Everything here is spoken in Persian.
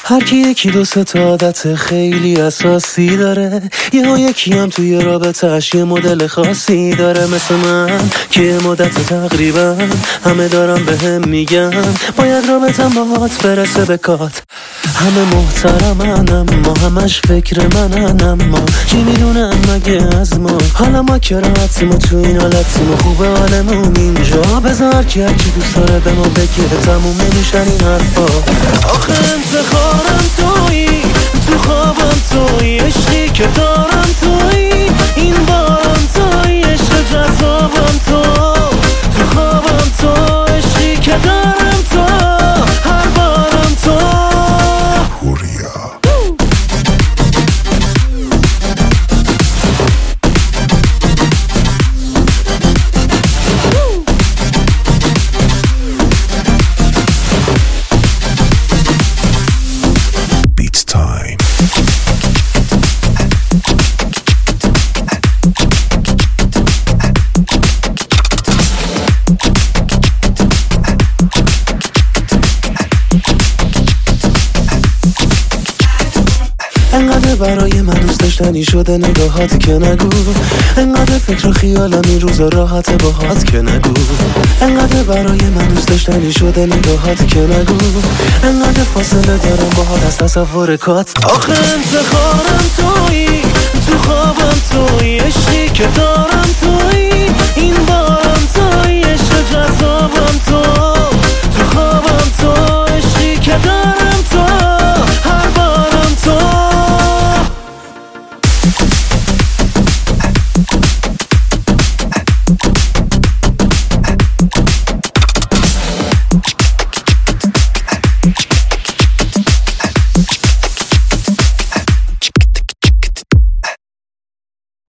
هر کی یکی دو سه تا عادت خیلی اساسی داره، یکی هم توی رابطه‌اش یه مدل خاصی داره. مثل من که یه مدت تقریبا همه دارم بهم میگن باید رابطم باهات برسه به کات. همه محترمن اما همش فکر منن، اما کی میدونه مگه از ما حالا ما که راحتیم و تو این حالتیم و خوبه حالمون اینجا. بذار که هرکی دوست داره به ما بگه، تموم نمیشن این حرفا. آخه انتخارم تویی، تو خوابم تویی، عشقی که دارم تویی، این بارم تویی، عشق جذابم تو خوابم تو، عشقی که دارم تو، هر بارم تو. انقدر برای من دوست داشتنی شده نگاهات که نگو، انقدر فکر و خیالم این روزا راحت باهات که نگو. انقدر برای من دوست داشتنی شده نگاهات که نگو، انقدر فاصله دارم باهات از تصور کات. آخه انتخارم تویی، تو خوابم تویی، عشقی که دارم